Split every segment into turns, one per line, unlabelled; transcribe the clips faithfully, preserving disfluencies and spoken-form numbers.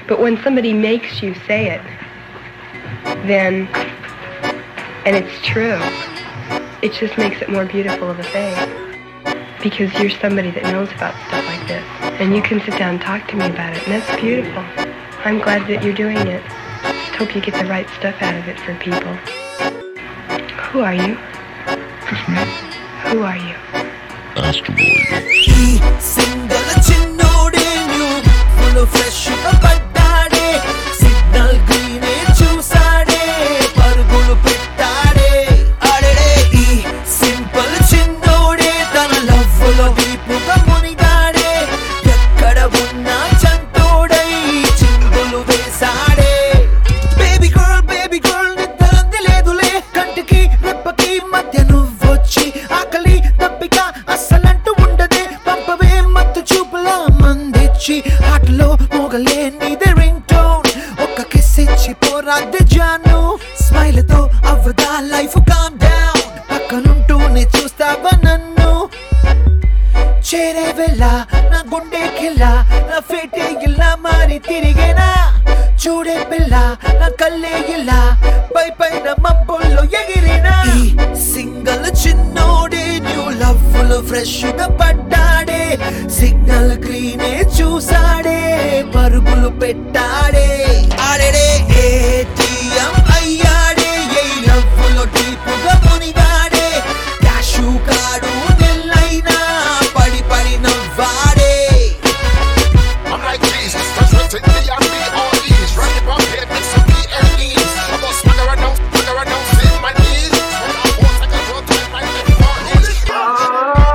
But when somebody makes you say it, then, and it's true, it just makes it more beautiful of a thing. Because you're somebody that knows about stuff like this. And you can sit down and talk to me about it, and that's beautiful. I'm glad that you're doing it. Just hope you get the right stuff out of it for people. Who are you?
Just me.
Who are you?
Astro Boy.
Single chinnode new full of fresh paddade signal green chusade pargulu pettade adede ee simple chinnode tana love lo deepuga munigade ekkada unna chantodai chingulu vesade baby girl baby girl niddarandi ledule kantiki reppaki madhya nuvvochi akali tappika assalantu undade pampave mattu chupula mandichi ఆటలో మోగలే నీదే ring tone ఒక్క kiss ఇచ్చి పోరాదే Janu smile తో అవ్వదా life calm down పక్కనుంటూనే చూస్తావా నన్ను చేరే వెళ్ళ నా గుండె కిల్ల నా ఫేటే ఇలా మారి తిరిగేనా చూడే పిల్ల నా కళ్ళే ఇలా పై పైన మబ్బుల్లో ఎగిరినా సింగల్ చిన్నోడే న్యూ లవ్ ఫుల్ ఫ్రెష్ గా పడ్డాడే సిగ్నల్ గ్రీనే చూసాడే పరుగులు పెట్టాడే ఆడేడే ఏటీఎం అయ్యాడే ఏ లవ్ లో డీపుగా మునిగాడే క్యాషు కాడు నెల్లైనా పడి పడి నవ్వాడే
I'm like Jesus, that's what it be and be all ease. Rock it up, hit with some B L Es. I'm gonna swagger around, swagger around, sit my knees. When I walk, I can go to my left foot.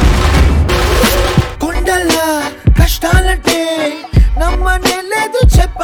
కొండల కష్టాలంటే నమ్మనే లేదు చెప్ప